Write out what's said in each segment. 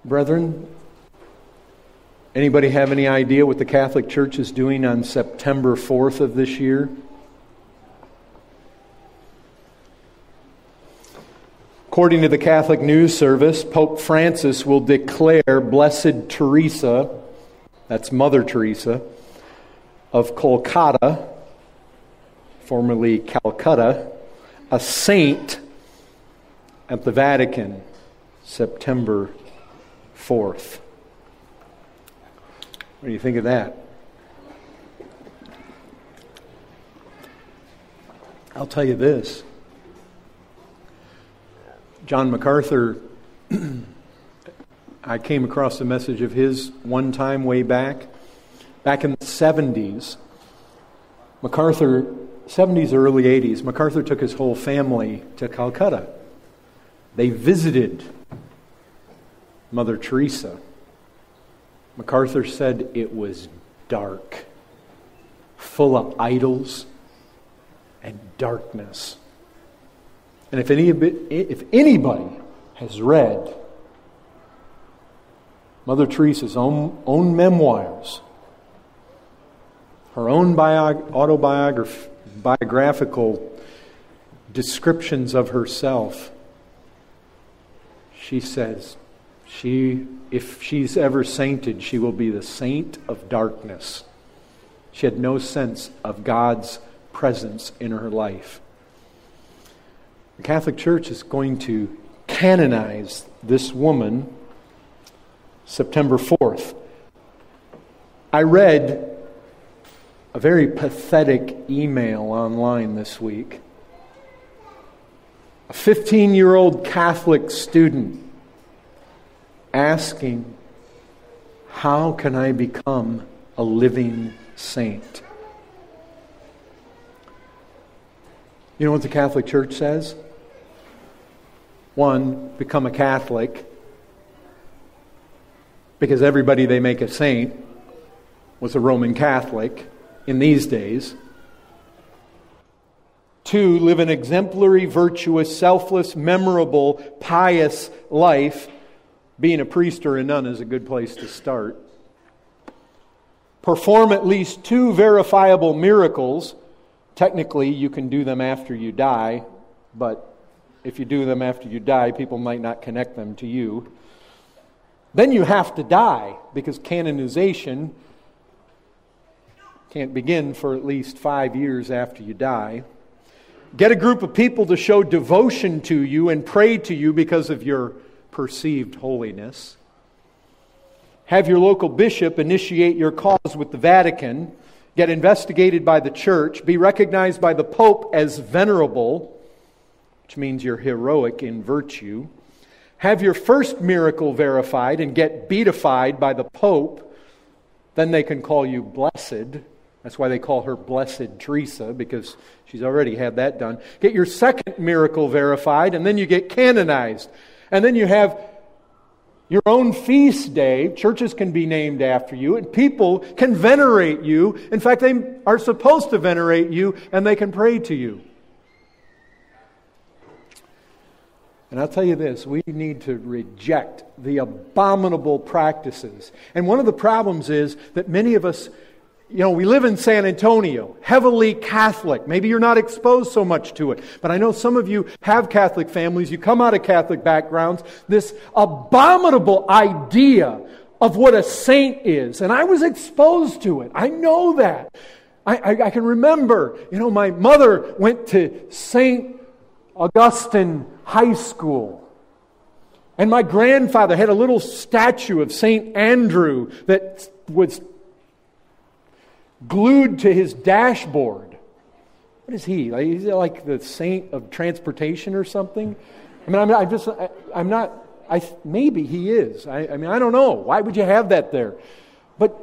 Brethren, anybody have any idea what the Catholic Church is doing on September 4th of this year? According to the Catholic News Service, Pope Francis will declare Blessed Teresa, that's Mother Teresa, of Kolkata, formerly Calcutta, a saint at the Vatican, September 4th. What do you think of that? I'll tell you this. John MacArthur, I came across a message of his one time way back in the 70s. MacArthur, 70s, early 80s, MacArthur took his whole family to Calcutta. They visited Mother Teresa. MacArthur said it was dark, full of idols and darkness. And if anybody has read Mother Teresa's own memoirs, her own biographical descriptions of herself, she says if she's ever sainted, she will be the saint of darkness. She had no sense of God's presence in her life. The Catholic Church is going to canonize this woman September 4th. I read a very pathetic email online this week. A 15-year-old Catholic student asking, how can I become a living saint? You know what the Catholic Church says? One, become a Catholic, because everybody they make a saint was a Roman Catholic in these days. Two, live an exemplary, virtuous, selfless, memorable, pious life. Being a priest or a nun is a good place to start. Perform at least 2 verifiable miracles. Technically, you can do them after you die, but if you do them after you die, people might not connect them to you. Then you have to die, because canonization can't begin for at least 5 years after you die. Get a group of people to show devotion to you and pray to you because of your perceived holiness. Have your local bishop initiate your cause with the Vatican. Get investigated by the Church. Be recognized by the Pope as venerable, which means you're heroic in virtue. Have your first miracle verified and get beatified by the Pope. Then they can call you blessed. That's why they call her Blessed Teresa, because she's already had that done. Get your second miracle verified, and then you get canonized. And then you have your own feast day. Churches can be named after you, and people can venerate you. In fact, they are supposed to venerate you, and they can pray to you. And I'll tell you this, we need to reject the abominable practices. And one of the problems is that many of us, we live in San Antonio, heavily Catholic. Maybe you're not exposed so much to it. But I know some of you have Catholic families. You come out of Catholic backgrounds. This abominable idea of what a saint is. And I was exposed to it. I know that. I can remember, my mother went to St. Augustine High School. And my grandfather had a little statue of St. Andrew that was glued to his dashboard. What is he? Is he like the saint of transportation or something? Maybe he is. I don't know. Why would you have that there? But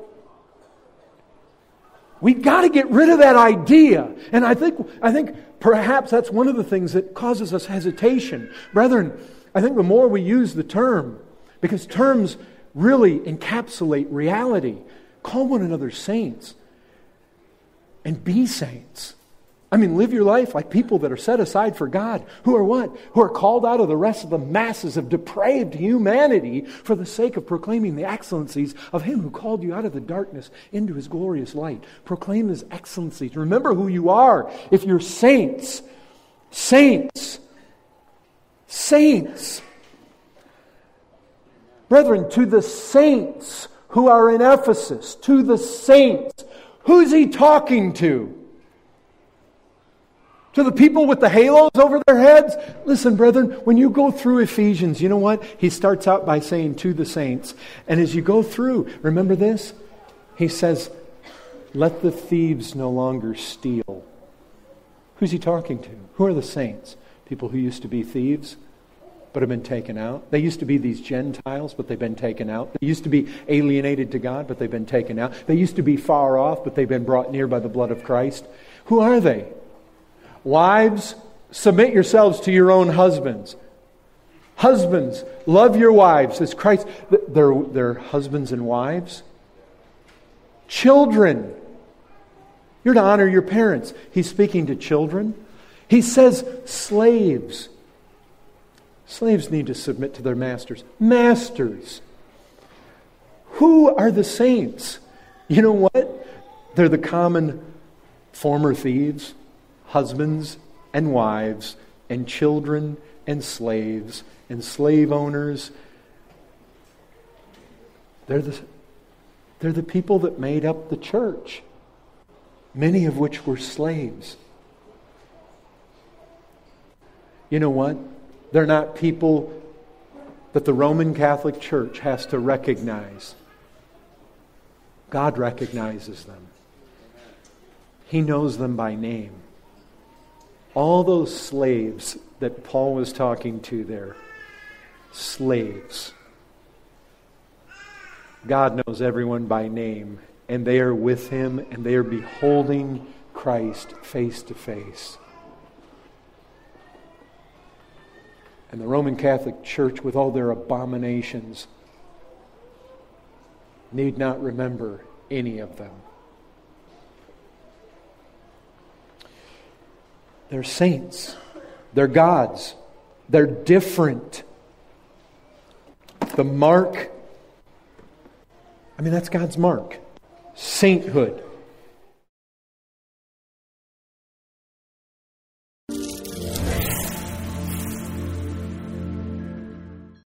we've got to get rid of that idea. And I think perhaps that's one of the things that causes us hesitation. Brethren, I think the more we use the term, because terms really encapsulate reality, call one another saints. And be saints. I mean, live your life like people that are set aside for God, who are what? Who are called out of the rest of the masses of depraved humanity for the sake of proclaiming the excellencies of Him who called you out of the darkness into His glorious light. Proclaim His excellencies. Remember who you are. If you're saints, saints. Brethren, to the saints who are in Ephesus, to the saints, who's he talking to? To the people with the halos over their heads? Listen, brethren, when you go through Ephesians, you know what? He starts out by saying to the saints. And as you go through, remember this? He says, let the thieves no longer steal. Who's he talking to? Who are the saints? People who used to be thieves, but have been taken out. They used to be these Gentiles, but they've been taken out. They used to be alienated to God, but they've been taken out. They used to be far off, but they've been brought near by the blood of Christ. Who are they? Wives, submit yourselves to your own husbands. Husbands, love your wives as Christ. They're husbands and wives. Children, you're to honor your parents. He's speaking to children. He says slaves. Slaves need to submit to their masters. Masters. Who are the saints? You know what? They're the common former thieves, husbands and wives, and children and slaves, and slave owners. They're the people that made up the church, many of which were slaves. You know what? They're not people that the Roman Catholic Church has to recognize. God recognizes them. He knows them by name. All those slaves that Paul was talking to there, slaves. God knows everyone by name, and they are with Him, and they are beholding Christ face to face. And the Roman Catholic Church, with all their abominations, need not remember any of them. They're saints. They're gods. They're different. The mark, that's God's mark. Sainthood.